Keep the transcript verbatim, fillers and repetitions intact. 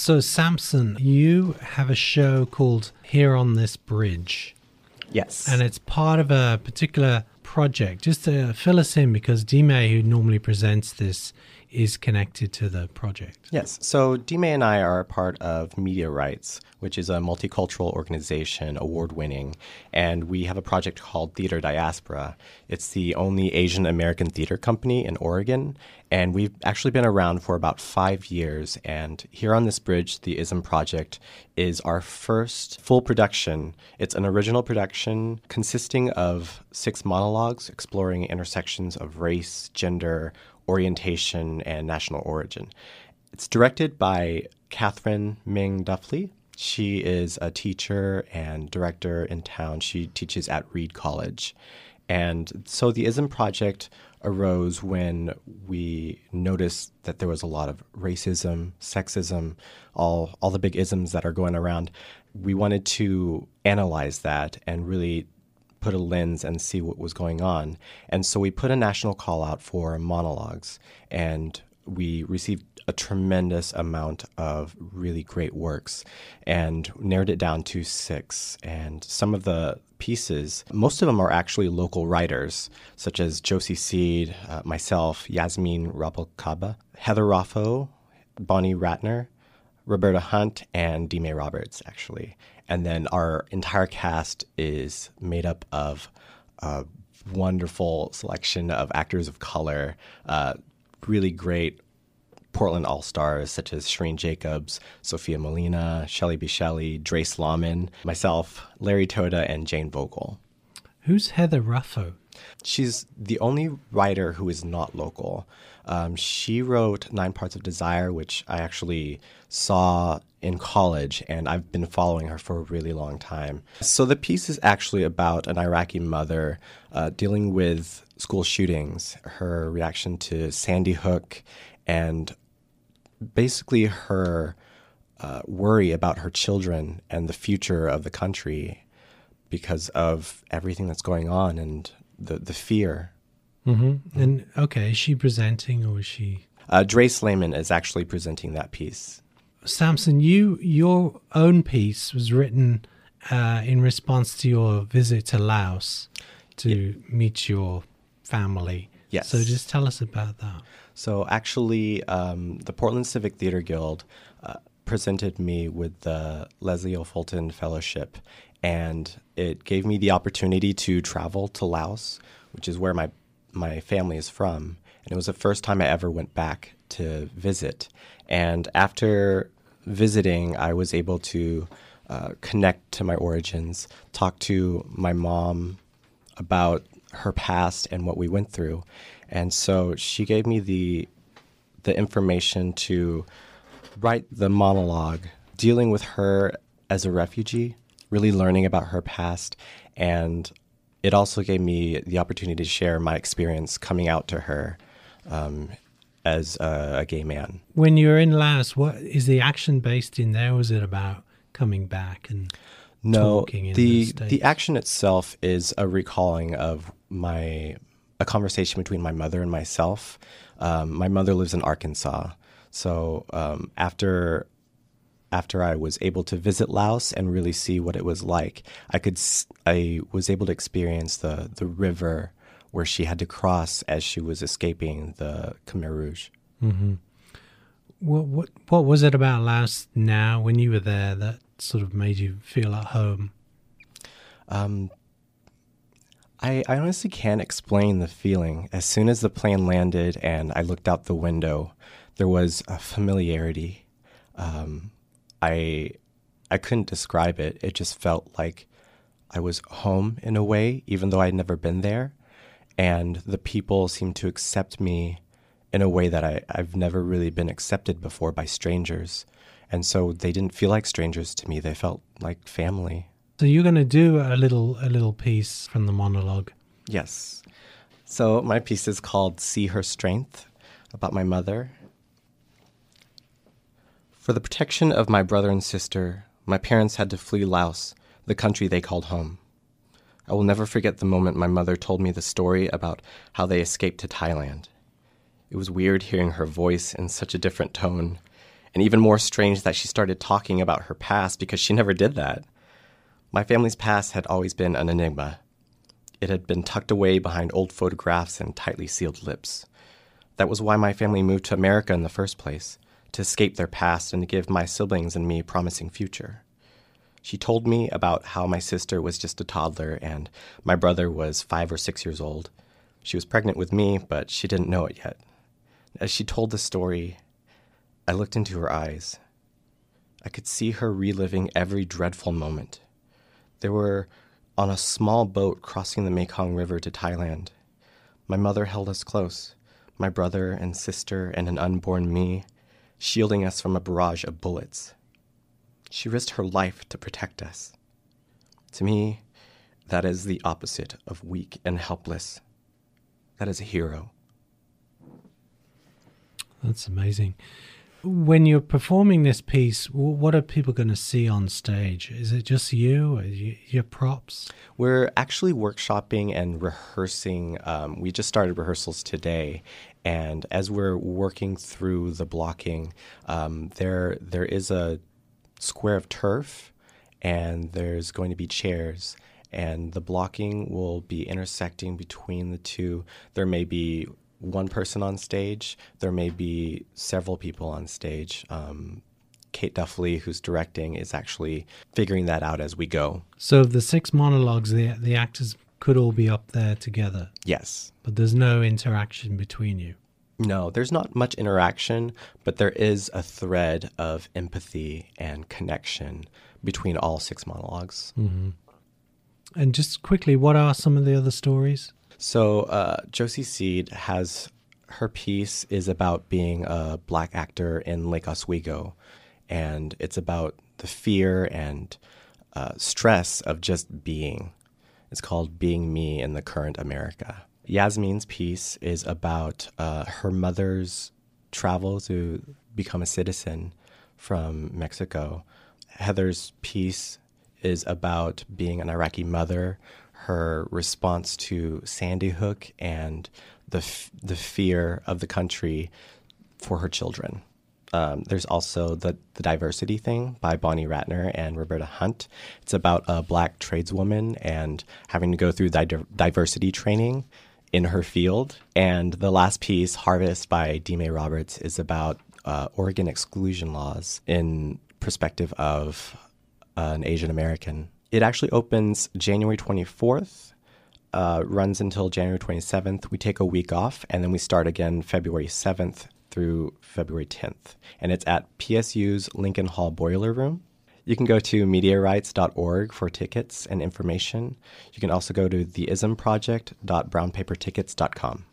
So, Samson, you have a show called Here on This Bridge. Yes. And it's part of a particular project. Just to fill us in, because Dime, who normally presents this, is connected to the project. Yes. So Dime and I are a part of Media Rights, which is a multicultural organization, award-winning, and we have a project called Theater Diaspora. It's the only Asian American theater company in Oregon, and we've actually been around for about five years. And Here on This Bridge, the ISM Project, is our first full production. It's an original production consisting of six monologues exploring intersections of race, gender, orientation, and national origin. It's directed by Catherine Ming Duffley. She is a teacher and director in town. She teaches at Reed College. And so the ISM Project arose when we noticed that there was a lot of racism, sexism, all, all the big isms that are going around. We wanted to analyze that and really put a lens and see what was going on. And so we put a national call out for monologues, and we received a tremendous amount of really great works and narrowed it down to six. And some of the pieces, most of them are actually local writers, such as Josie Seed, uh, myself, Yasmin Rabalcaba, Heather Raffo, Bonnie Ratner, Roberta Hunt, and Dime Roberts, actually. And then our entire cast is made up of a wonderful selection of actors of color, uh, really great Portland All-Stars such as Shireen Jacobs, Sophia Molina, Shelley B. Shelley, Drace Lawman, myself, Larry Toda, and Jane Vogel. Who's Heather Raffo? She's the only writer who is not local. Um, she wrote Nine Parts of Desire, which I actually saw in college, and I've been following her for a really long time. So the piece is actually about an Iraqi mother uh, dealing with school shootings, her reaction to Sandy Hook, and basically her uh, worry about her children and the future of the country because of everything that's going on and the, the fear. Mm-hmm. And, okay, is she presenting or is she... Uh, Drace Lehman is actually presenting that piece. Samson, you your own piece was written uh, in response to your visit to Laos to yeah. meet your family. Yes. So just tell us about that. So actually, um, the Portland Civic Theater Guild uh, presented me with the Leslie O. Fulton Fellowship, and it gave me the opportunity to travel to Laos, which is where my, my family is from. And it was the first time I ever went back to visit. And after visiting, I was able to uh, connect to my origins, talk to my mom about her past and what we went through. And so she gave me the the information to write the monologue, dealing with her as a refugee, really learning about her past. And it also gave me the opportunity to share my experience coming out to her um, as a, a gay man. When you're in Laos, what is the action based in there? Or is it about coming back and no, talking in the the States? the action itself is a recalling of my a conversation between my mother and myself. Um, my mother lives in Arkansas, so um, after after I was able to visit Laos and really see what it was like, I could I was able to experience the the river where she had to cross as she was escaping the Khmer Rouge. Mm-hmm. What what what was it about Laos now when you were there that sort of made you feel at home? Um, I, I honestly can't explain the feeling. As soon as the plane landed and I looked out the window, there was a familiarity. Um, I I couldn't describe it. It just felt like I was home in a way, even though I'd never been there. And the people seemed to accept me in a way that I, I've never really been accepted before by strangers. And so they didn't feel like strangers to me. They felt like family. So you're going to do a little a little piece from the monologue. Yes. So my piece is called See Her Strength, about my mother. For the protection of my brother and sister, my parents had to flee Laos, the country they called home. I will never forget the moment my mother told me the story about how they escaped to Thailand. It was weird hearing her voice in such a different tone, And even more strange that she started talking about her past because she never did that. My family's past had always been an enigma. It had been tucked away behind old photographs and tightly sealed lips. That was why my family moved to America in the first place, to escape their past and to give my siblings and me a promising future. She told me about how my sister was just a toddler and my brother was five or six years old. She was pregnant with me, but she didn't know it yet. As she told the story, I looked into her eyes. I could see her reliving every dreadful moment. They were on a small boat crossing the Mekong River to Thailand. My mother held us close, my brother and sister and an unborn me, shielding us from a barrage of bullets. She risked her life to protect us. To me, that is the opposite of weak and helpless. That is a hero. That's amazing. When you're performing this piece, what are people going to see on stage? Is it just you, or your props? We're actually workshopping and rehearsing. Um, we just started rehearsals today, and as we're working through the blocking, um, there there is a square of turf, and there's going to be chairs, and the blocking will be intersecting between the two. There may be one person on stage. There may be several people on stage. Um, Kate Duffley, who's directing, is actually figuring that out as we go. So the six monologues, the the actors could all be up there together? Yes. But there's no interaction between you? No, there's not much interaction, but there is a thread of empathy and connection between all six monologues. Mm-hmm. And just quickly, what are some of the other stories? So uh, Josie Seed has, her piece is about being a black actor in Lake Oswego, and it's about the fear and uh, stress of just being. It's called Being Me in the Current America. Yasmin's piece is about uh, her mother's travel to become a citizen from Mexico. Heather's piece is about being an Iraqi mother, her response to Sandy Hook, and the f- the fear of the country for her children. Um, there's also the, the Diversity Thing by Bonnie Ratner and Roberta Hunt. It's about a black tradeswoman and having to go through di- diversity training in her field. And the last piece, Harvest by D-Mae Roberts, is about uh, Oregon exclusion laws in perspective of uh, an Asian American. It actually opens January twenty-fourth, uh, runs until January twenty-seventh. We take a week off, and then we start again February seventh through February tenth. And it's at P S U's Lincoln Hall Boiler Room. You can go to media rights dot org for tickets and information. You can also go to the ism project dot brown paper tickets dot com.